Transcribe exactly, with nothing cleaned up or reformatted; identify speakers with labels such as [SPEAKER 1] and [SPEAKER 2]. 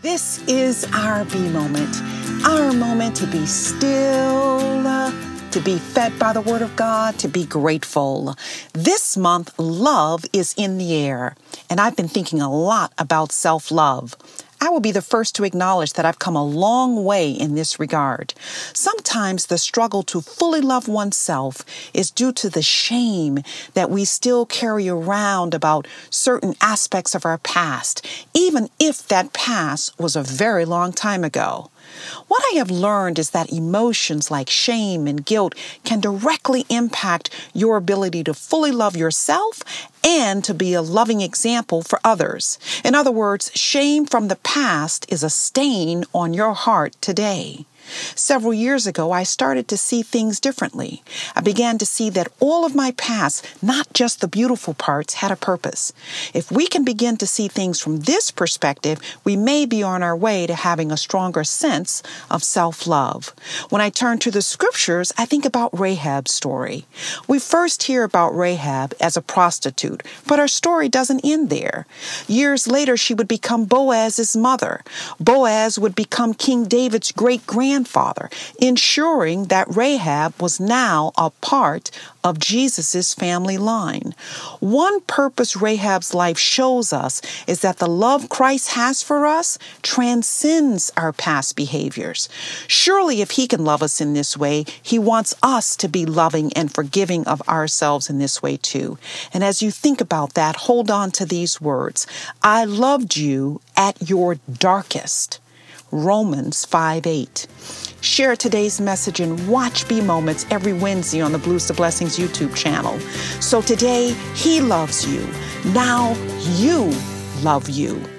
[SPEAKER 1] This is our B moment, our moment to be still, uh, to be fed by the Word of God, to be grateful. This month, love is in the air, and I've been thinking a lot about self-love. I will be the first to acknowledge that I've come a long way in this regard. Sometimes the struggle to fully love oneself is due to the shame that we still carry around about certain aspects of our past, even if that past was a very long time ago. What I have learned is that emotions like shame and guilt can directly impact your ability to fully love yourself and to be a loving example for others. In other words, shame from the past is a stain on your heart today. Several years ago, I started to see things differently. I began to see that all of my past, not just the beautiful parts, had a purpose. If we can begin to see things from this perspective, we may be on our way to having a stronger sense of self-love. When I turn to the scriptures, I think about Rahab's story. We first hear about Rahab as a prostitute, but her story doesn't end there. Years later, she would become Boaz's mother. Boaz would become King David's great-grandfather. Grandfather, ensuring that Rahab was now a part of Jesus' family line. One purpose Rahab's life shows us is that the love Christ has for us transcends our past behaviors. Surely if he can love us in this way, he wants us to be loving and forgiving of ourselves in this way too. And as you think about that, hold on to these words. I loved you at your darkest. Romans five eight. Share today's message and watch B Moments every Wednesday on the Blues to Blessings YouTube channel. So today, he loves you. Now you love you.